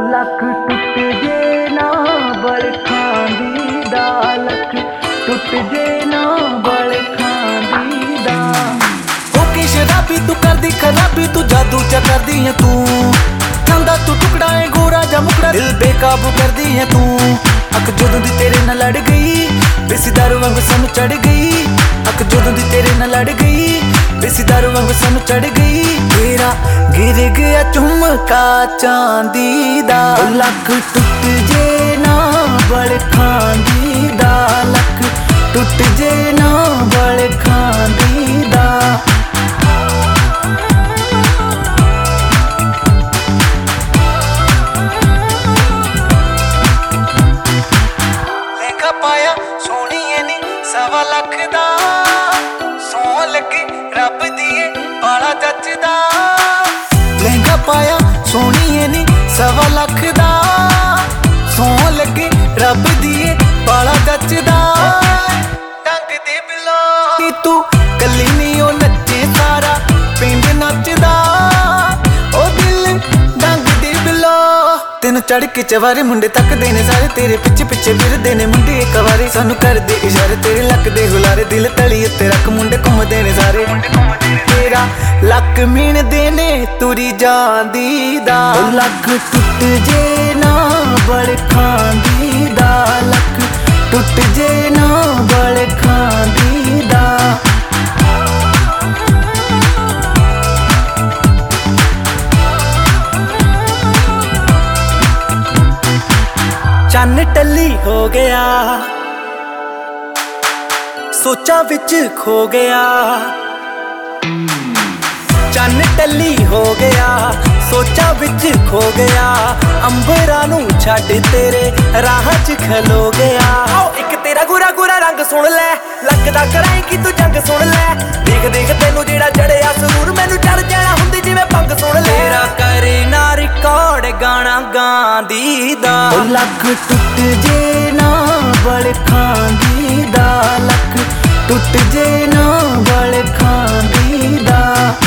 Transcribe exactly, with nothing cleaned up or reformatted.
Luck टुट जे ना बड़ खांदी दा, लक टुट जे ना बड़ खांदी दा। होके शराबी तू करदी खराबी, तू जादू चा करदी है तू, खांदा तू टुकड़ा है गोरा जा मुकड़ा, दिल बेकाबू करदी है तू। अख जदों दी तेरे नाल लड़ गई, देसी दारू वांग सानू चढ़ गई। अख जदों दी तेरे नाल लड़ गई, देसी दारू वांग सानू चढ़ गई। तेरा गिर गया झुमका चांदी दा, लक टुट जे ना बड़ खांदी दा, लक टुट जे ना बड़ खांदी दा। पाया सोहणीए नी सवा लख दा, सौ लगे रब दिए बाला जचदा। लहंगा पाया सोहणीए नी सवा लख दा, सौ लगे रब दिए बाला जचदा। टंग दे बिलो नी तू कली नी ओ नचे सारा पिंड नचदा, ओ दिल डंग दे बिलो। तेनू चढ़ के चवारे मुंडे तकदे ने सारे, तेरे पिछे पिछे फिरदे ने मुंडे एक वारे। सानू करदे इशारे तेरे लक दे हुलारे, दिल तली उत्ते रख मुंडे घुमदे ने सारे। तेरा लक मीणदे ने तुरी जांदी दा, लक टुट जे ना बड़ खांदी दा, लक टुट जे ना बड़ खांदी दा। चन्न टल्ली हो गया, सोचा विच खो गया। चन्न टल्ली हो गया, सोचा विच खो गया। अंबरां नूं छड्ड तेरे राह च खलो गया। एक तेरा गोरा गोरा रंग सुन लै, लगदा कराएगी तू जंग सुन लै। देख देख तैनू जेड़ा चढ़िया सुरूर, मैनू चढ़ जाना हुंदी जिवें पंग सुन लै। तेरा करे ना रिकॉर्ड गाना गांदी दा, लक टुट जे ना बड़ खांदी दा, लक टुट जे ना बड़ खांदी दा।